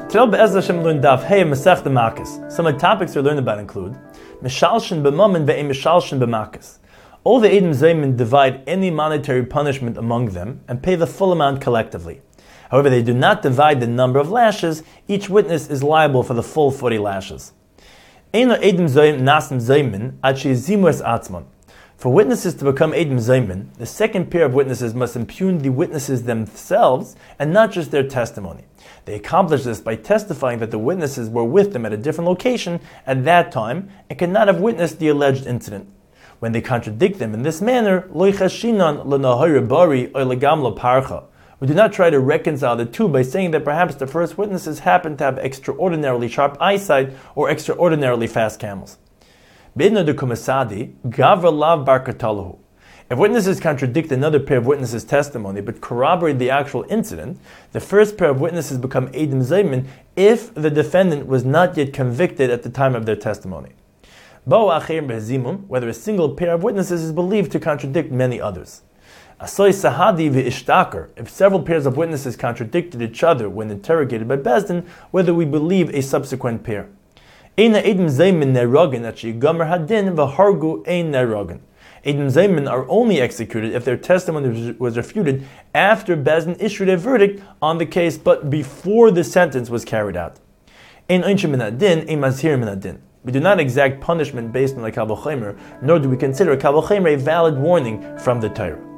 Today, Be'ez Hashem learn Daf Hey Masech the Makkos. Some of the topics we learned about include Mishalshin b'mammon ve'em Mishalshin b'makkos. All the Eidim Zaymin divide any monetary punishment among them and pay the full amount collectively. However, they do not divide the number of lashes. Each witness is liable for the full 40 lashes. Eino Eidim Zaymin nasim Zaymin ad she'yizimu es atzmon. For witnesses to become Eidim Zaymin, the second pair of witnesses must impugn the witnesses themselves and not just their testimony. They accomplish this by testifying that the witnesses were with them at a different location at that time and could not have witnessed the alleged incident. When they contradict them in this manner, lo chashinan l'nahar bari or legam parcha. We do not try to reconcile the two by saying that perhaps the first witnesses happen to have extraordinarily sharp eyesight or extraordinarily fast camels. Beidna de kumasadi gavra lav bar katalahu. If witnesses contradict another pair of witnesses' testimony but corroborate the actual incident, the first pair of witnesses become Eidim Zaymin if the defendant was not yet convicted at the time of their testimony. Whether a single pair of witnesses is believed to contradict many others. Asoy sahadi v'ishtaker. If several pairs of witnesses contradicted each other when interrogated by Bezdin, whether we believe a subsequent pair. Eina Eidim Zaymin nerogin at she'igamer hadin v'hargu ein nerogin. Eidim Zaymin are only executed if their testimony was refuted after Bezdin issued a verdict on the case, but before the sentence was carried out. Ein oinshim min hadin, ein mazhir min hadin. We do not exact punishment based on the Kal V'chomer, nor do we consider a Kal V'chomer a valid warning from the Torah.